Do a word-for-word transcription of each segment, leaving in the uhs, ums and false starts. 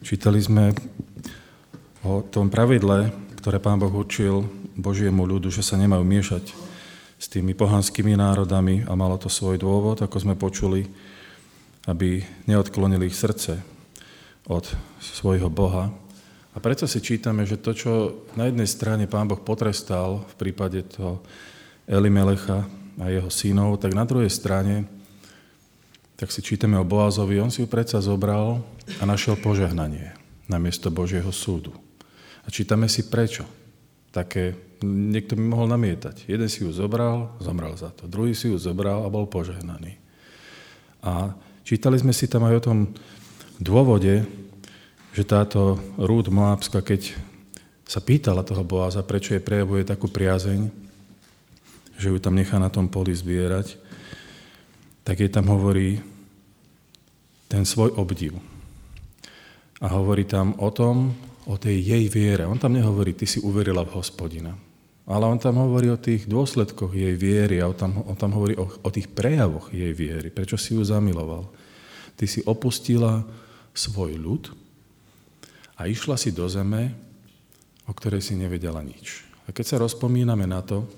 Čítali sme o tom pravidle, ktoré Pán Boh určil Božiemu ľudu, že sa nemajú miešať s tými pohanskými národami a malo to svoj dôvod, ako sme počuli, aby neodklonili ich srdce od svojho Boha. A preto si čítame, že to, čo na jednej strane Pán Boh potrestal v prípade toho Elimelecha a jeho synov, tak na druhej strane, tak si čítame o Boazovi, on si ju predsa zobral a našiel požehnanie namiesto Božieho súdu. A čítame si prečo. Také, niekto by mohol namietať. Jeden si ju zobral, zomrel za to. Druhý si ju zobral a bol požehnaný. A čítali sme si tam aj o tom dôvode, že táto Rút Moábska, keď sa pýtala toho Boaza, prečo jej prejavuje takú priazeň, že ju tam nechá na tom poli zbierať, tak jej tam hovorí ten svoj obdiv. A hovorí tam o tom, o tej jej viere. On tam nehovorí, ty si uverila v Hospodina. Ale on tam hovorí o tých dôsledkoch jej viery a on tam, on tam hovorí o, o tých prejavoch jej viery. Prečo si ju zamiloval? Ty si opustila svoj ľud a išla si do zeme, o ktorej si nevedela nič. A keď sa rozpomíname na to,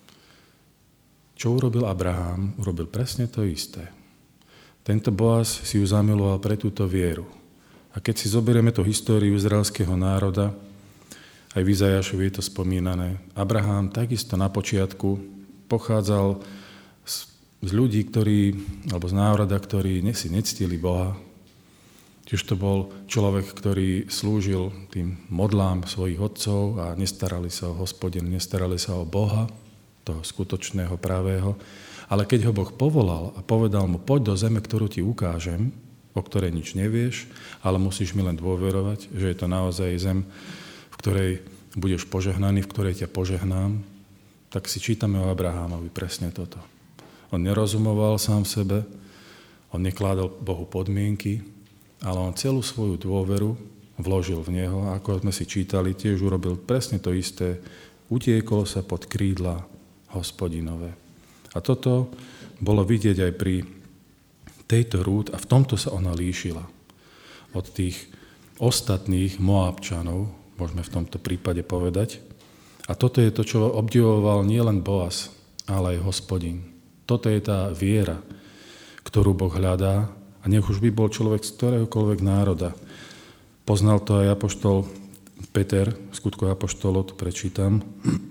čo urobil Abraham, urobil presne to isté. Tento Boaz si ju zamiloval pre túto vieru. A keď si zoberieme tú históriu izraelského národa, aj v Izajašovi je to spomínané, Abraham takisto na počiatku pochádzal z, z ľudí, ktorí, alebo z národa, ktorí si nectili Boha. Tiež to bol človek, ktorý slúžil tým modlám svojich otcov a nestarali sa o Hospodina, nestarali sa o Boha, toho skutočného, pravého. Ale keď ho Boh povolal a povedal mu, poď do zeme, ktorú ti ukážem, o ktorej nič nevieš, ale musíš mi len dôverovať, že je to naozaj zem, v ktorej budeš požehnaný, v ktorej ťa požehnám, tak si čítame o Abrahámovi presne toto. On nerozumoval sám sebe, on nekládal Bohu podmienky, ale on celú svoju dôveru vložil v Neho, a ako sme si čítali, tiež urobil presne to isté, utiekol sa pod krídla Hospodinové. A toto bolo vidieť aj pri tejto Rút a v tomto sa ona líšila od tých ostatných Moábčanov, môžeme v tomto prípade povedať. A toto je to, čo obdivoval nielen Boaz, ale aj Hospodin. Toto je tá viera, ktorú Boh hľadá, a nech už by bol človek z ktoréhokoľvek národa. Poznal to aj apoštol Peter, v Skutkoch apoštolov, to prečítam,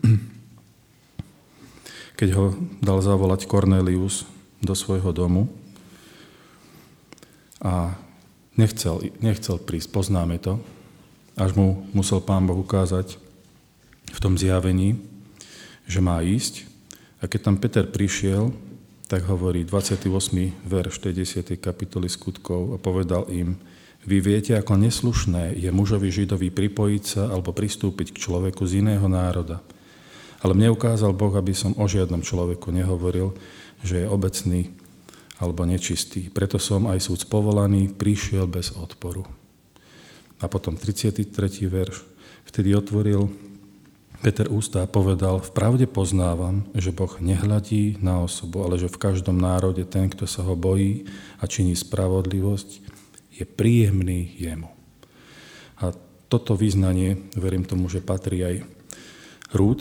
keď ho dal zavolať Kornélius do svojho domu a nechcel, nechcel prísť, poznáme to, až mu musel Pán Boh ukázať v tom zjavení, že má ísť. A keď tam Peter prišiel, tak hovorí dvadsiaty ôsmy verš tej desiatej kapitoly Skutkov a povedal im, vy viete, ako neslušné je mužovi Židovi pripojiť sa alebo pristúpiť k človeku z iného národa. Ale mne ukázal Boh, aby som o žiadnom človeku nehovoril, že je obecný alebo nečistý. Preto som aj súd povolaný, prišiel bez odporu. A potom tridsiaty tretí verš. Vtedy otvoril Peter ústa a povedal, vpravde poznávam, že Boh nehľadí na osobu, ale že v každom národe ten, kto sa ho bojí a činí spravodlivosť, je príjemný jemu. A toto vyznanie, verím tomu, že patrí aj Rút.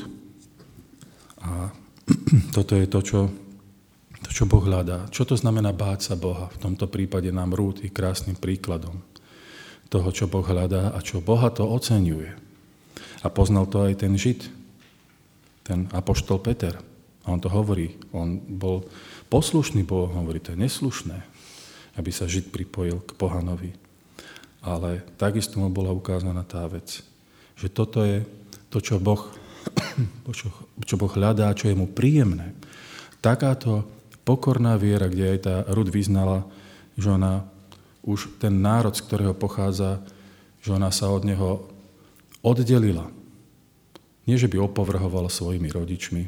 A toto je to, čo To, čo Boh hľadá. Čo to znamená báť sa Boha? V tomto prípade nám Rút je krásnym príkladom toho, čo Boh hľadá a čo Boha to oceňuje. A poznal to aj ten Žid, ten apoštol Peter. A on to hovorí. On bol poslušný Bohu, hovorí, to je neslušné, aby sa Žid pripojil k pohanovi. Ale takisto mu bola ukázaná tá vec, že toto je to, čo Boh, čo, čo boh hľadá, čo je mu príjemné. Takáto pokorná viera, kde aj tá Rút vyznala, že ona už ten národ, z ktorého pochádza, že ona sa od neho oddelila. Nie, že by opovrhovala svojimi rodičmi.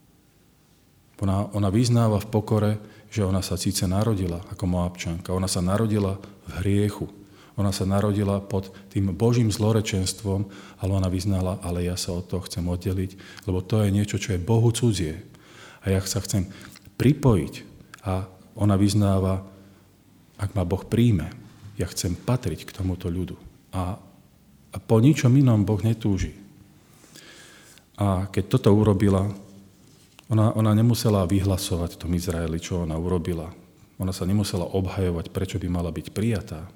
Ona, ona vyznáva v pokore, že ona sa síce narodila ako Moábčanka, ona sa narodila v hriechu. Ona sa narodila pod tým Božím zlorečenstvom, ale ona vyznala, ale ja sa od toho chcem oddeliť, lebo to je niečo, čo je Bohu cudzie. A ja sa chcem pripojiť. A ona vyznáva, ak ma Boh príjme, ja chcem patriť k tomuto ľudu. A, a po ničom inom Boh netúži. A keď toto urobila, ona, ona nemusela vyhlasovať tom Izraeli, čo ona urobila. Ona sa nemusela obhajovať, prečo by mala byť prijatá.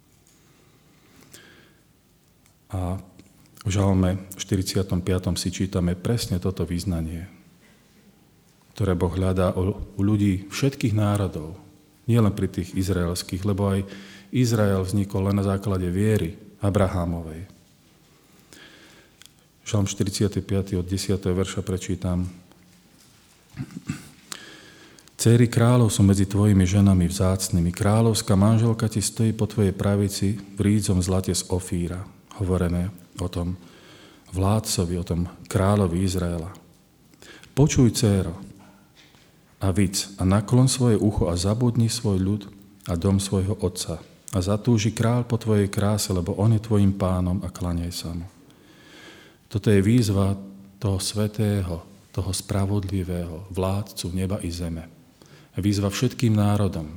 A v Žalme štyridsiatom piatom si čítame presne toto vyznanie, ktoré Boh hľadá u ľudí všetkých národov, nielen pri tých izraelských, lebo aj Izrael vznikol len na základe viery Abrahámovej. Žalm štyridsiaty piaty od desiateho verša prečítam. Céry kráľov sú medzi tvojimi ženami vzácnymi. Kráľovská manželka ti stojí po tvojej pravici v rídzom zlate z Ofíra. Hovorené o tom vládcovi, o tom kráľovi Izraela. Počuj, dcéro, a vidz, a naklon svoje ucho a zabudni svoj ľud a dom svojho otca. A zatúži kráľ po tvojej kráse, lebo on je tvojim pánom a klaňaj sa mu. Toto je výzva toho svätého, toho spravodlivého vládcu neba i zeme. Výzva všetkým národom,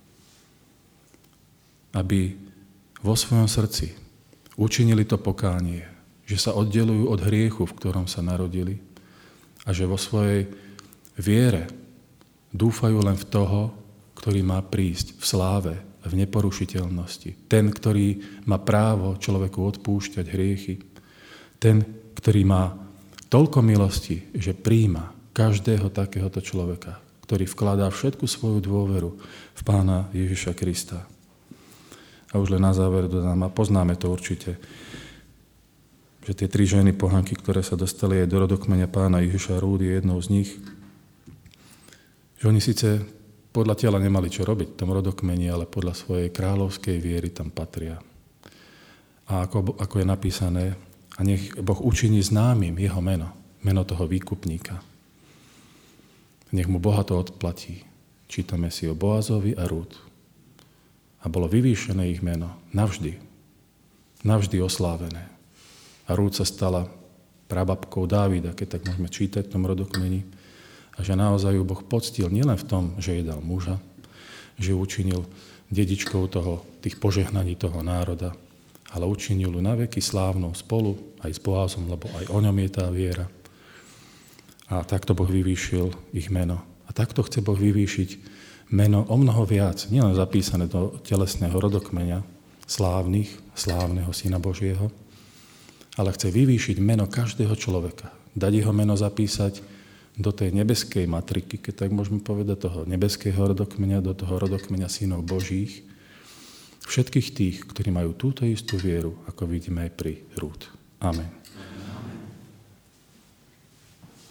aby vo svojom srdci učinili to pokánie, že sa oddelujú od hriechu, v ktorom sa narodili a že vo svojej viere dúfajú len v toho, ktorý má prísť v sláve a v neporušiteľnosti. Ten, ktorý má právo človeku odpúšťať hriechy. Ten, ktorý má toľko milosti, že príjma každého takéhoto človeka, ktorý vkladá všetku svoju dôveru v Pána Ježiša Krista. A už len na záver dodám, a poznáme to určite, že tie tri ženy pohanky, ktoré sa dostali aj do rodokmeňa Pána Ježiša, Rúd je jednou z nich, že oni síce podľa tela nemali čo robiť v tom rodokmeni, ale podľa svojej kráľovskej viery tam patria. A ako, ako je napísané, a nech Boh učiní známym jeho meno, meno toho výkupníka. Nech mu bohato odplatí. Čítame si o Boazovi a Rút. A bolo vyvýšené ich meno navždy. Navždy oslávené. A Rút sa stala prababkou Dávida, keď tak môžeme čítať v tom rodokmeni. A že naozaj ju Boh poctil nielen v tom, že jej dal muža, že ju učinil dedičkou toho, tých požehnaní toho národa, ale učinil ju naveky slávnou spolu aj s Boázom, lebo aj o ňom je tá viera. A takto Boh vyvýšil ich meno. A takto chce Boh vyvýšiť meno o mnoho viac, nielen zapísané do telesného rodokmeňa slávnych, slávneho Syna Božieho, ale chce vyvýšiť meno každého človeka. Dať jeho meno zapísať do tej nebeskej matriky, keď tak môžeme povedať, toho nebeského rodokmeňa, do toho rodokmeňa synov Božích, všetkých tých, ktorí majú túto istú vieru, ako vidíme aj pri Rút. Amen.